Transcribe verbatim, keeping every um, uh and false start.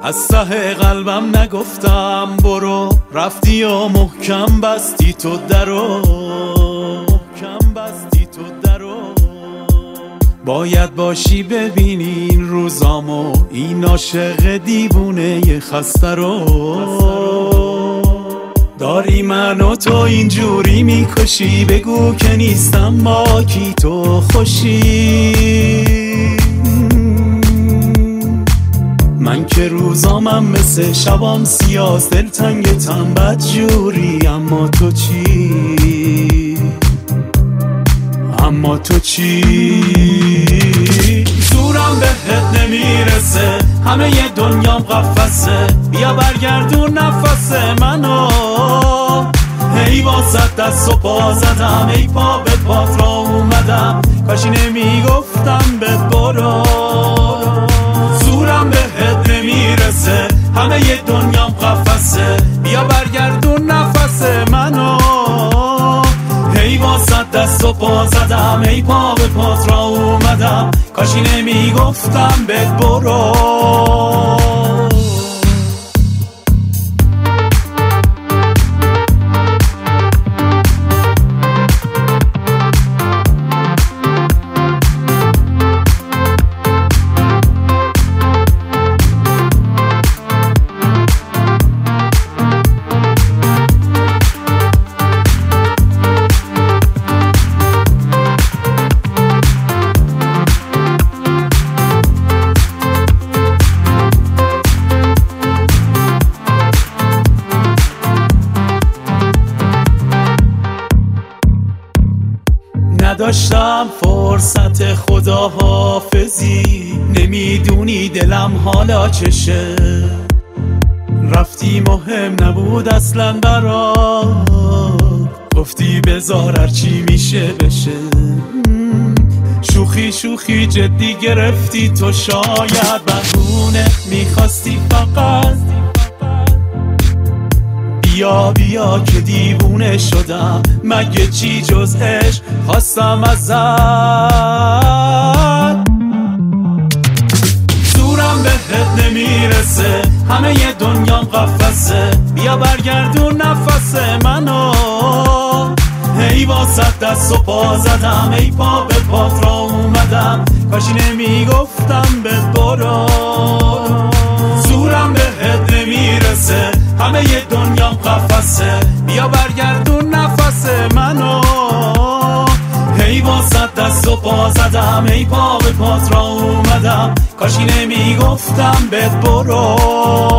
از ته قلبم نگفتم برو، رفتی و محکم بستی تو درو، محکم بستی تو درو. باید باشی ببینی این روزامو، این عاشق دیوونه خسته رو. داری من و تو اینجوری میکشی، بگو که نیستم با کی تو خوشی. من که روزامم مثل شبام سیاس، دلتنگتم بدجوری، اما تو چی؟ اما تو چی؟ زورم بهت نمیرسه، همه ی دنیام قفسه، بیا برگردون نفس منو. هی واسه دست و پا زدم، ای پا به پات را اومدم، کاشی نمیگفتم به برو. زورم بهت نمیرسه، همه ی دنیام قفسه، بیا برگردون نفس منو. هی واسه دست و پا زدم، ای پا به پات را اومدم، کاشی نمیگفتم به برو. نداشتم فرصت خداحافظی، نمیدونی دلم حالا چشه. رفتی مهم نبود اصلا برات، گفتی بذار هرچی میشه بشه. شوخی شوخی جدی گرفتی تو، شاید بهونه میخواستی فقط. بیا بیا که دیوونه شدم، مگه چی جز عشق خواستم ازت. زورم بهت نمیرسه، همه ی دنیام قفسه، بیا برگردون نفس منو. هی واسه دست و پا زدم، ای پا به پات را اومدم، کاشی نمیگفتم به برو. زورم بهت نمیرسه، همه ی دنیام قفسه، بیا برگردون نفس منو. هی واسه دست و پا زدم، ای پا به پات را اومدم، کاشی نمیگفتم بهت برو.